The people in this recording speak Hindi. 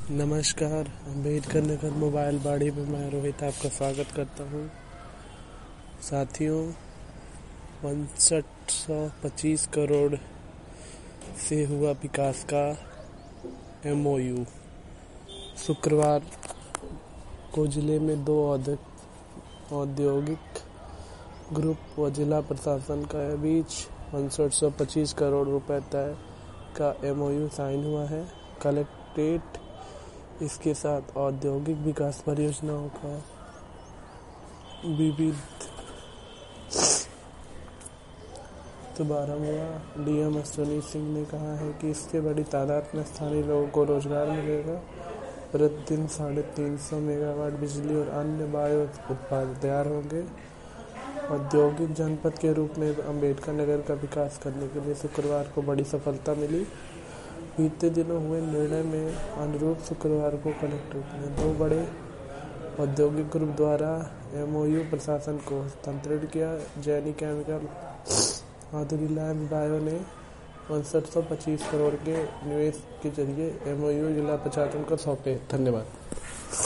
नमस्कार। अम्बेडकर नगर मोबाइल बाड़ी में मैं रोहित आपका स्वागत करता हूँ। साथियों, 6525 करोड़ से हुआ विकास का MOU। शुक्रवार को जिले में 2 औद्योगिक ग्रुप व जिला प्रशासन के बीच 6525 करोड़ रुपए तय का MOU साइन हुआ है। कलेक्ट्रेट इसके साथ औद्योगिक विकास परियोजनाओं का विविध शुभारंभ हुआ। DM अश्विनी सिंह ने कहा है कि इससे बड़ी तादाद में स्थानीय लोगों को रोजगार मिलेगा। प्रतिदिन 350 मेगावाट बिजली और अन्य बायो उत्पाद तैयार होंगे। औद्योगिक जनपद के रूप में अम्बेडकर नगर का विकास करने के लिए शुक्रवार को बड़ी सफलता मिली। बीते दिनों हुए निर्णय में अनुरूप शुक्रवार को कलेक्ट्रेट में 2 बड़े औद्योगिक ग्रुप द्वारा MOU प्रशासन को हस्तांतरित किया। Jaini chemical, Madhuri lab bio ने 6525 करोड़ के निवेश के जरिए MOU जिला प्रशासन को सौंपे। धन्यवाद।